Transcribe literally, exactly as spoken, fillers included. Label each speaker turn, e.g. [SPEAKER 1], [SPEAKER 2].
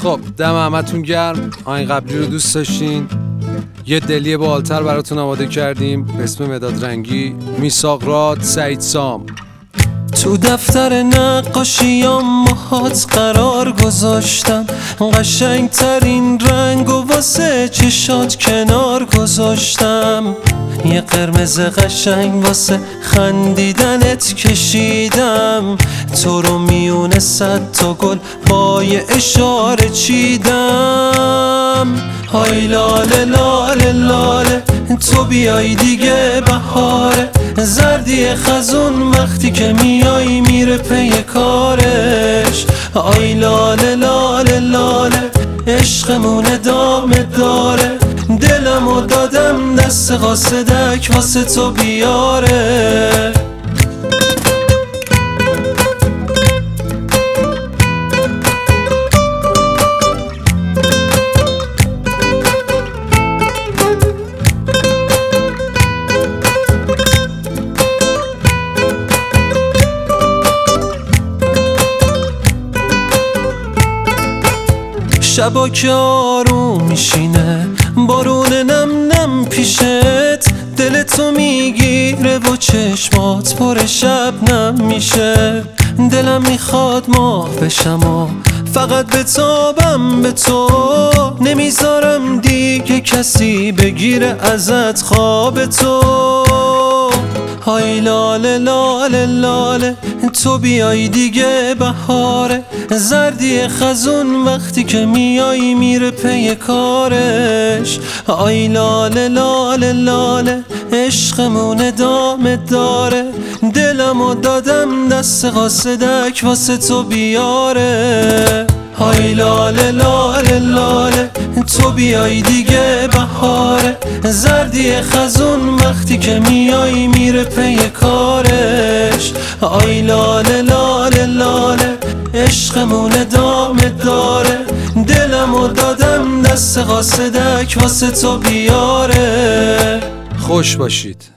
[SPEAKER 1] خب دم همتون گرم. آین قبلی رو دوست داشتین؟ یه دلی بالتر براتون آماده کردیم به اسم مداد رنگی، میثاق راد، سعید سام.
[SPEAKER 2] تو دفتر نقاشیام ماهات قرار گذاشتم، قشنگ ترین رنگ و واسه چشات کنار گذاشتم. یه قرمز قشنگ واسه خندیدنت کشیدم، تو رو میونه صد تا گل با یه اشاره چیدم. های لاله لاله لاله تو بیای دیگه بهاره، زردی خزون وقتی که میای میره پی کارش. آی لاله لاله لاله عشقمون ادامه داره، دلمو دادم دست قاصدک واسه تو بیاره. شبا که آروم میشینه بارون نم نم پیشت، دلتو میگیره و چشمات پر شبنم میشه. دلم میخواد ماه بشم و فقط بتابم به تو، نمیذارم دیگه کسی بگیره ازت خواب تو. های لاله لاله لاله تو بیای دیگه بهاره، زردی خزون وقتی که میای میره پی کارش. آی لاله لاله لاله عشقمون ادامه داره، دلمو دادم دست قاصدک واسه تو بیاره. های لاله لاله لاله تو بیای دیگه بهاره، زردی خزون وقتی که میای میره پی کارش. آی لاله لاله لاله عشقمون ادامه داره، دلمو دادم دست قاصدک واسه تو بیاره.
[SPEAKER 1] خوش باشید.